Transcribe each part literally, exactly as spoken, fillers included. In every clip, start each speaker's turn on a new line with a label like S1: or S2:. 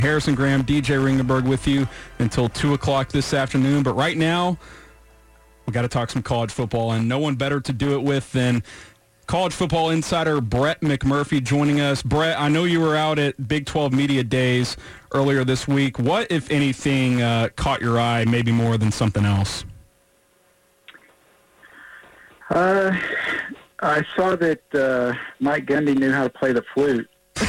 S1: Harrison Graham, D J Ringenberg with you until two o'clock this afternoon. But right now, we got to talk some college football, and no one better to do it with than college football insider Brett McMurphy joining us. Brett, I know you were out at Big twelve Media Days earlier this week. What, if anything, uh, caught your eye maybe more than something else?
S2: Uh, I saw that uh, Mike Gundy knew how to play the flute.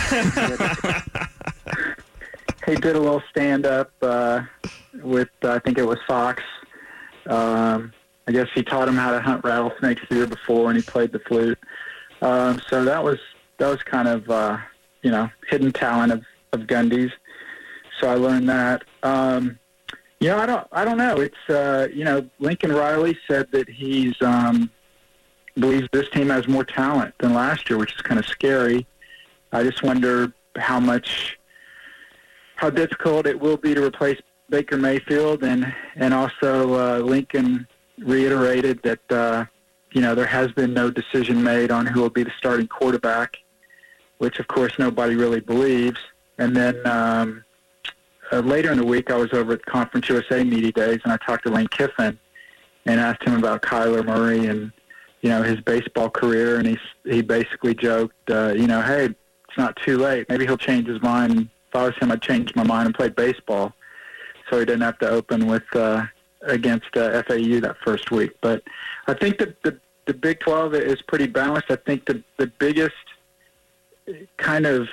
S2: He did a little stand-up uh, with, uh, I think it was Fox. Um, I guess he taught him how to hunt rattlesnakes the year before, and he played the flute. Um, so that was that was kind of, uh, you know, hidden talent of, of Gundy's. So I learned that. Um, you know, I don't I don't know. It's, uh, you know, Lincoln Riley said that he's um, believes this team has more talent than last year, which is kind of scary. I just wonder how much, how difficult it will be to replace Baker Mayfield, and and also uh, Lincoln reiterated that uh, you know there has been no decision made on who will be the starting quarterback, which of course nobody really believes. And then um, uh, later in the week, I was over at Conference U S A Media Days, and I talked to Lane Kiffin and asked him about Kyler Murray and you know his baseball career, and he he basically joked, uh, you know, hey, it's not too late. Maybe he'll change his mind. If I was him, I'd change my mind and play baseball, so he didn't have to open with uh, against uh, F A U that first week. But I think that the, the Big twelve is pretty balanced. I think the, the biggest kind of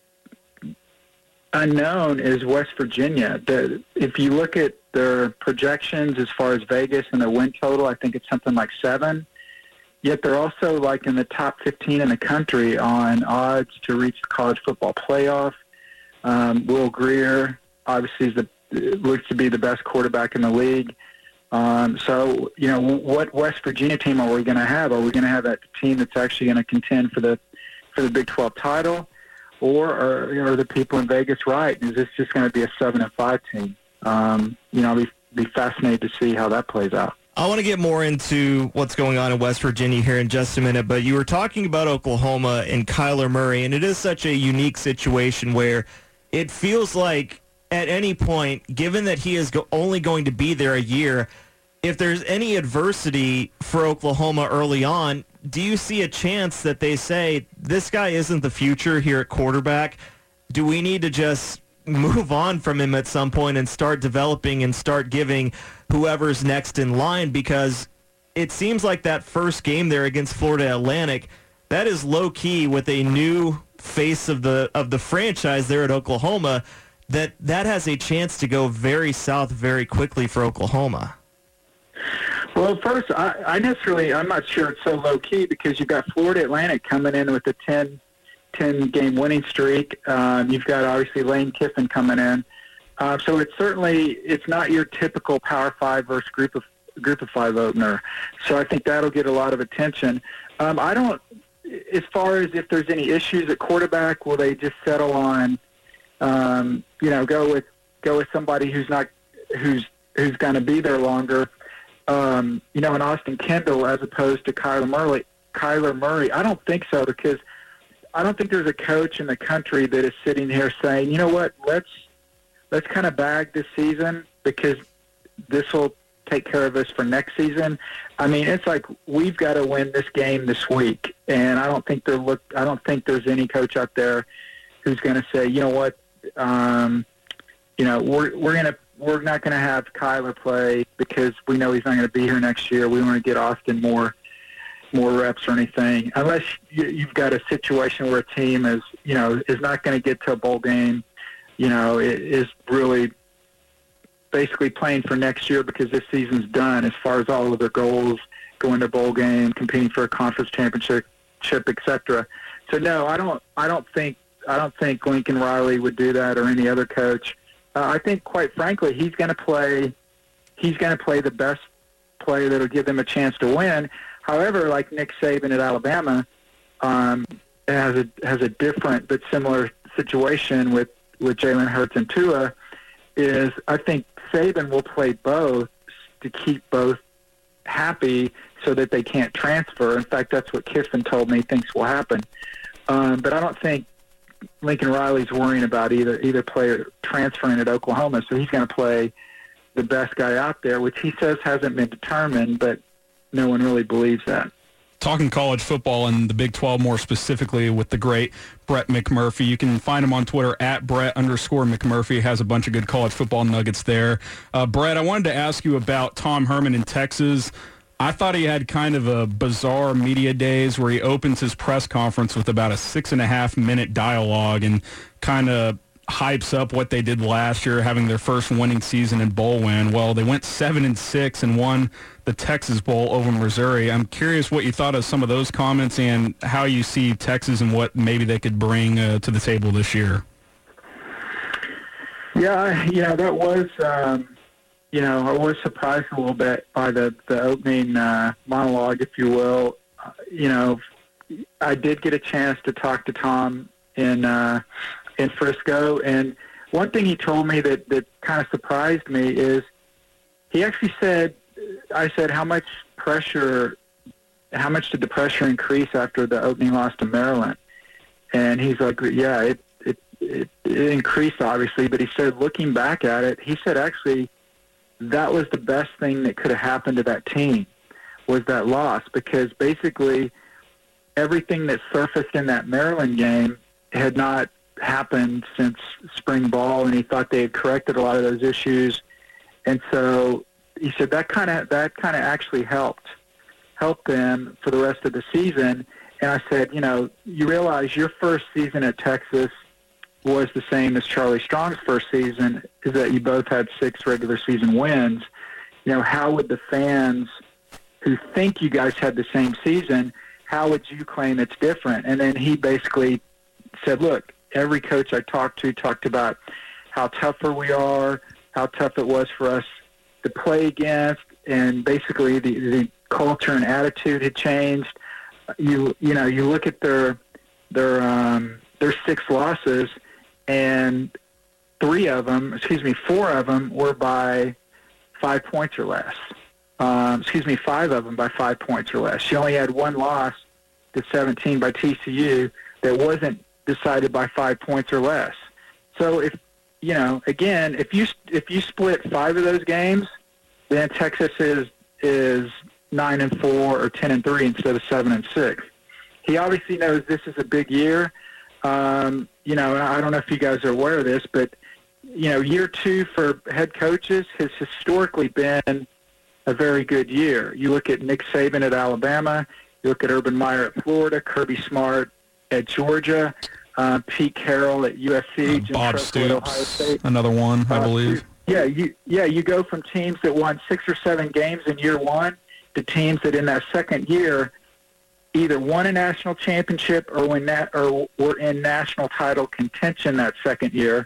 S2: unknown is West Virginia. The, if you look at their projections as far as Vegas and their win total, I think it's something like seven. Yet they're also like in the top fifteen in the country on odds to reach the college football playoff. Um, Will Grier obviously is the looks to be the best quarterback in the league. Um, so, you know, what West Virginia team are we going to have? Are we going to have that team that's actually going to contend for the for the Big twelve title, or are, are the people in Vegas right? Is this just going to be a seven and five team? Um, you know, I'll be, be fascinated to see how that plays out.
S3: I want to get more into what's going on in West Virginia here in just a minute, but you were talking about Oklahoma and Kyler Murray, and it is such a unique situation where it feels like at any point, given that he is go- only going to be there a year, if there's any adversity for Oklahoma early on, do you see a chance that they say, this guy isn't the future here at quarterback? Do we need to just move on from him at some point and start developing and start giving whoever's next in line? Because it seems like that first game there against Florida Atlantic, that is low-key with a new face of the of the franchise there at Oklahoma, that that has a chance to go very south very quickly for Oklahoma.
S2: Well, first, I, I necessarily, I'm not sure it's so low-key because you've got Florida Atlantic coming in with a ten, ten-game winning streak. Um, you've got, obviously, Lane Kiffin coming in. Uh, so it's certainly, it's not your typical Power Five versus Group of Group of Five opener. So I think that'll get a lot of attention. Um, I don't, as far as if there's any issues at quarterback, will they just settle on, um, you know, go with go with somebody who's not who's who's going to be there longer, um, you know, an Austin Kendall as opposed to Kyler Murray. Kyler Murray, I don't think so, because I don't think there's a coach in the country that is sitting here saying, you know what, let's let's kind of bag this season because this will take care of us for next season. I mean, it's like we've got to win this game this week, and I don't think there look. I don't think there's any coach out there who's going to say, you know what, um, you know, we're we're gonna we're not going to have Kyler play because we know he's not going to be here next year. We want to get Austin more more reps or anything, unless you, you've got a situation where a team is, you know, is not going to get to a bowl game. You know, it is really basically playing for next year because this season's done as far as all of their goals, going to bowl game, competing for a conference championship, et cetera. So no, I don't. I don't think. I don't think Lincoln Riley would do that or any other coach. Uh, I think, quite frankly, he's going to play. He's going to play the best play that'll give them a chance to win. However, like Nick Saban at Alabama, um, has a has a different but similar situation with with Jalen Hurts and Tua. Is I think Saban will play both to keep both happy so that they can't transfer. In fact, that's what Kiffin told me thinks will happen. Um, but I don't think Lincoln Riley's worrying about either either player transferring at Oklahoma, so he's going to play the best guy out there, which he says hasn't been determined, but no one really believes that.
S1: Talking college football and the Big twelve more specifically with the great Brett McMurphy. You can find him on Twitter at Brett underscore McMurphy. He has a bunch of good college football nuggets there. Uh, Brett, I wanted to ask you about Tom Herman in Texas. I thought he had kind of a bizarre media days where he opens his press conference with about a six and a half minute dialogue and kind of hypes up what they did last year, having their first winning season and bowl win. Well, they went seven and six and won the Texas Bowl over Missouri. I'm curious what you thought of some of those comments and how you see Texas and what maybe they could bring uh, to the table this year.
S2: Yeah, yeah, that was, um, you know, I was surprised a little bit by the, the opening uh, monologue, if you will. Uh, you know, I did get a chance to talk to Tom in uh, in Frisco, and one thing he told me that, that kind of surprised me is he actually said, I said, how much pressure, how much did the pressure increase after the opening loss to Maryland? And he's like, yeah, it, it, it, it increased, obviously, but he said, looking back at it, he said, actually, that was the best thing that could have happened to that team was that loss, because basically everything that surfaced in that Maryland game had not happened since spring ball, and he thought they had corrected a lot of those issues. And so he said that kind of that kind of actually helped helped them for the rest of the season. And I said, you know, you realize your first season at Texas was the same as Charlie Strong's first season, is that you both had six regular season wins. You know, how would the fans who think you guys had the same season, how would you claim it's different? And then he basically said, look, every coach I talked to talked about how tougher we are, how tough it was for us to play against, and basically the, the culture and attitude had changed. You you know, you look at their their um, their six losses, and three of them, excuse me, four of them were by five points or less. Um, excuse me, five of them by five points or less. She only had one loss to seventeen by T C U that wasn't decided by five points or less. So if, you know, again, if you if you split five of those games, then Texas is is nine and four or ten and three instead of seven and six. He obviously knows this is a big year. Um, you know, and I don't know if you guys are aware of this, but you know, year two for head coaches has historically been a very good year. You look at Nick Saban at Alabama, you look at Urban Meyer at Florida, Kirby Smart at Georgia, uh, Pete Carroll at U S C,
S1: uh,
S2: Jim
S1: Bob
S2: Tressel at Ohio
S1: Stoops,
S2: State.
S1: Another one, I
S2: uh,
S1: believe.
S2: Yeah, you yeah you go from teams that won six or seven games in year one to teams that in that second year either won a national championship or win that or were in national title contention that second year.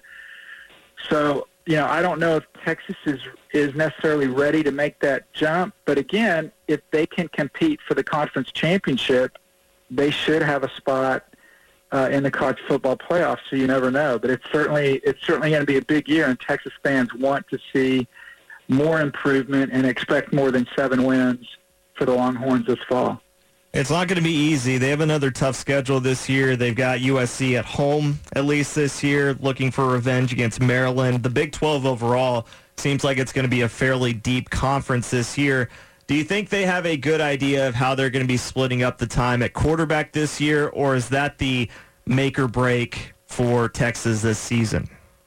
S2: So, you know, I don't know if Texas is is necessarily ready to make that jump, but again, if they can compete for the conference championship, they should have a spot uh, in the college football playoffs. So you never know, but it's certainly it's certainly going to be a big year, and Texas fans want to see more improvement and expect more than seven wins for the Longhorns this fall.
S3: It's not going to be easy. They have another tough schedule this year. They've got U S C at home, at least this year, looking for revenge against Maryland. The Big twelve overall seems like it's going to be a fairly deep conference this year. Do you think they have a good idea of how they're going to be splitting up the time at quarterback this year, or is that the make or break for Texas this season?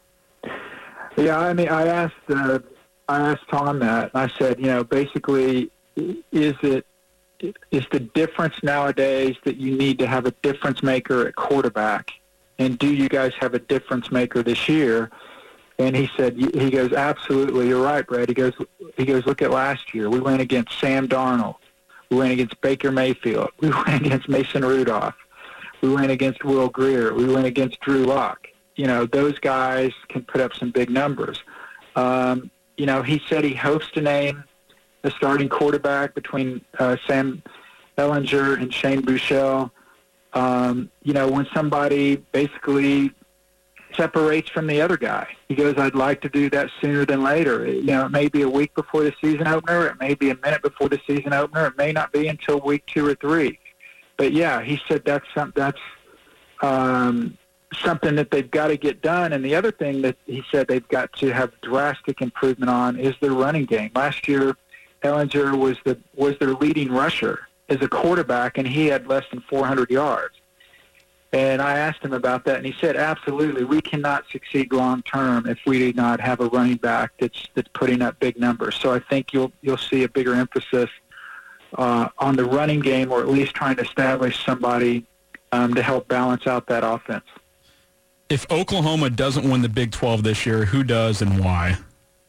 S2: Yeah, I mean, I asked uh, I asked Tom that. I said, you know, basically, is it is the difference nowadays that you need to have a difference maker at quarterback, and do you guys have a difference maker this year? And he said, he goes, absolutely, you're right, Brad. He goes, he goes, look at last year. We went against Sam Darnold. We went against Baker Mayfield. We went against Mason Rudolph. We went against Will Grier. We went against Drew Lock. You know, those guys can put up some big numbers. Um, you know, he said he hopes to name a starting quarterback between uh, Sam Ehlinger and Shane Buechele. Um, you know, when somebody basically separates from the other guy. He goes, I'd like to do that sooner than later. You know, it may be a week before the season opener. It may be a minute before the season opener. It may not be until week two or three. But, yeah, he said that's some, that's um, something that they've got to get done. And the other thing that he said they've got to have drastic improvement on is their running game. Last year, Ellinger was the was their leading rusher as a quarterback, and he had less than four hundred yards. And I asked him about that, and he said, absolutely, we cannot succeed long-term if we do not have a running back that's that's putting up big numbers. So I think you'll you'll see a bigger emphasis uh, on the running game, or at least trying to establish somebody um, to help balance out that offense.
S1: If Oklahoma doesn't win the Big twelve this year, who does and why?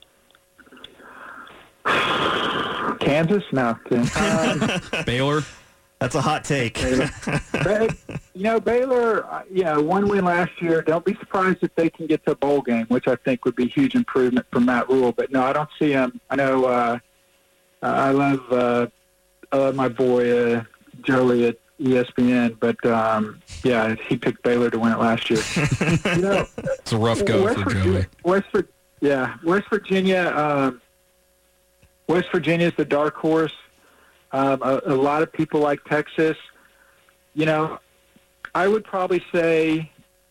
S2: Kansas? No. Um,
S1: Baylor?
S3: That's a hot take.
S2: Baylor. But, you know, Baylor, uh, you know, one win last year. Don't be surprised if they can get to a bowl game, which I think would be a huge improvement from Matt Rule. But, no, I don't see them. I know uh, I love uh, I love my boy uh, Joey at E S P N, but, um, yeah, he picked Baylor to win it last year. You know,
S1: it's a rough go
S2: West
S1: for
S2: Virginia,
S1: Joey.
S2: West, yeah, West Virginia, um, West Virginia is the dark horse. Um, a, a lot of people like Texas. You know, I would probably say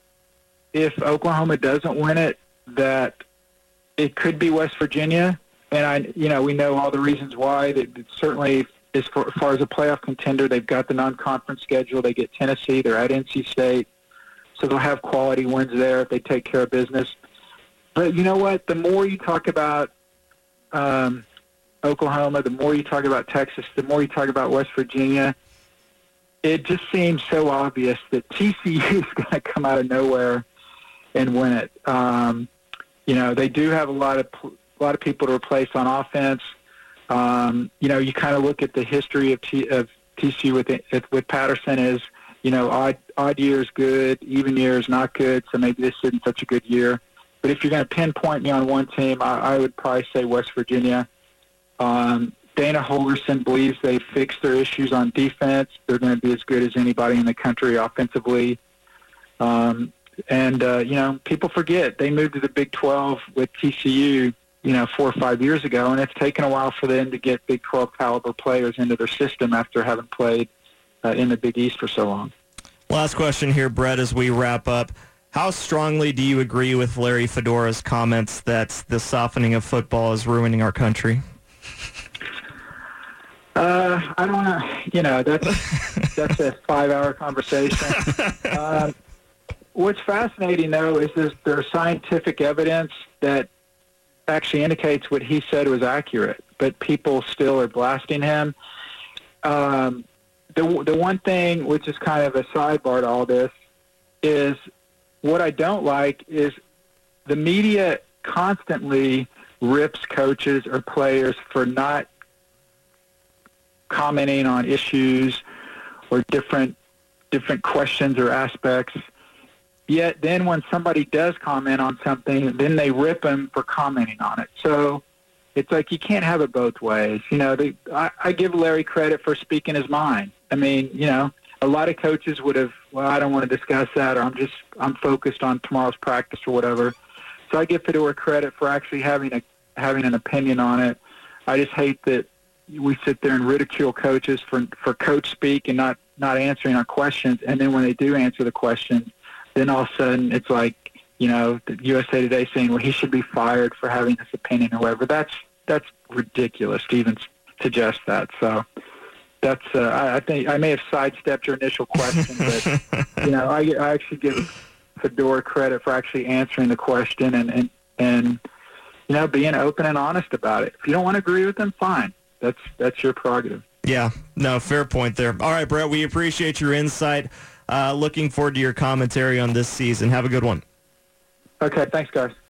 S2: if Oklahoma doesn't win it, that it could be West Virginia. And, I, you know, we know all the reasons why. That certainly, as far, as far as a playoff contender, they've got the non-conference schedule. They get Tennessee. They're at N C State. So they'll have quality wins there if they take care of business. But you know what? The more you talk about um, – Oklahoma, the more you talk about Texas, the more you talk about West Virginia, it just seems so obvious that T C U is going to come out of nowhere and win it. Um, you know, they do have a lot of a lot of people to replace on offense. Um, you know, you kind of look at the history of, T, of T C U with with Patterson as, you know, odd odd years good, even years not good. So maybe this isn't such a good year. But if you're going to pinpoint me on one team, I, I would probably say West Virginia. Um, Dana Holgorsen believes they fixed their issues on defense. They're going to be as good as anybody in the country offensively. Um, and, uh, you know, people forget they moved to the Big twelve with T C U, you know, four or five years ago, and it's taken a while for them to get Big twelve caliber players into their system after having played uh, in the Big East for so long.
S3: Last question here, Brett, as we wrap up. How strongly do you agree with Larry Fedora's comments that the softening of football is ruining our country?
S2: Uh, I don't want to, you know, that's that's a five-hour conversation. Uh, what's fascinating, though, is this, there's scientific evidence that actually indicates what he said was accurate, but people still are blasting him. Um, the the one thing, which is kind of a sidebar to all this, is what I don't like is the media constantly rips coaches or players for not commenting on issues or different different questions or aspects. Yet then when somebody does comment on something, then they rip them for commenting on it. So it's like you can't have it both ways. You know, they, I, I give Larry credit for speaking his mind. I mean, you know, a lot of coaches would have, well, I don't want to discuss that, or I'm just, I'm focused on tomorrow's practice or whatever. So I give Fedora credit for actually having a having an opinion on it. I just hate that we sit there and ridicule coaches for for coach speak and not, not answering our questions. And then when they do answer the questions, then all of a sudden it's like, you know, the U S A Today saying, well, he should be fired for having this opinion or whatever. That's that's ridiculous to even suggest that. So that's uh, I, I think I may have sidestepped your initial question, but you know, I, I actually give Fedora credit for actually answering the question and, and and you know, being open and honest about it. If you don't want to agree with them, fine. That's that's your prerogative.
S3: Yeah, no, fair point there. All right, Brett, we appreciate your insight. Uh, looking forward to your commentary on this season. Have a good one.
S2: Okay, thanks, guys.